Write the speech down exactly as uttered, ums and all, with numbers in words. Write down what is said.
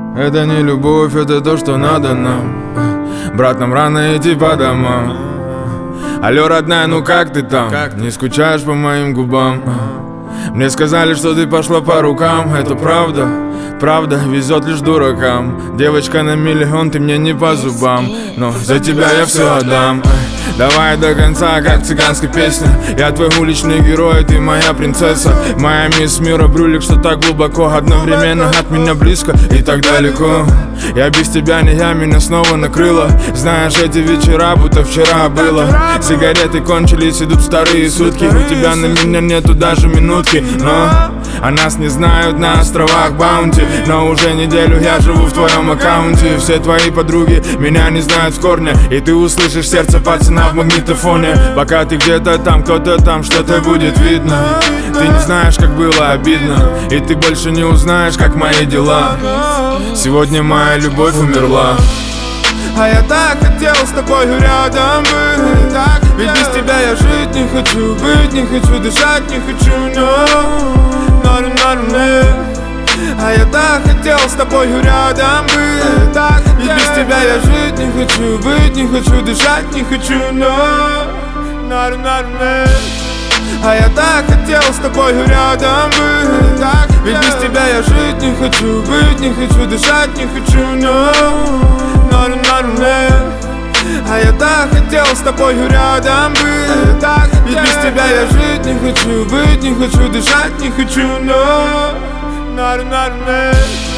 Это не любовь, это то, что надо нам. Брат, нам рано идти по домам. Алло, родная, ну как ты там? Не скучаешь по моим губам? Мне сказали, что ты пошла по рукам. Это правда? Правда, везет лишь дуракам. Девочка на миллион, ты мне не по зубам. Но за тебя я все отдам. Давай до конца, как в цыганской песне. Я твой уличный герой, ты моя принцесса. Моя мисс мира, брюлик, что так глубоко. Одновременно от меня близко и так далеко. Я без тебя не я, меня снова накрыло. Знаешь, эти вечера, будто вчера было. Сигареты кончились, идут вторые сутки. У тебя на меня нету даже минутки. Но о нас не знают на островах Баунти. Но уже неделю я живу в твоем аккаунте. Все твои подруги меня не знают в корне. И ты услышишь сердце пацана в магнитофоне. Пока ты где-то там, кто-то там, что-то будет видно. Ты не знаешь, как было обидно. И ты больше не узнаешь, как мои дела. Сегодня моя любовь умерла. А я так хотел с тобою рядом быть. Ведь без тебя я жить не хочу, быть не хочу, дышать не хочу, но not, not, not. А я так хотел с тобою рядом быть. Ведь без тебя я жить не хочу, быть не хочу, дышать не хочу, но not, not, not. А я так хотел с тобою рядом быть. Ведь без тебя я жить не хочу, быть не хочу, дышать не хочу, но not, not, not. А я так хотел с тобою рядом быть. Ведь без тебя я жить не хочу, быть не хочу, дышать не хочу, но not, not, not.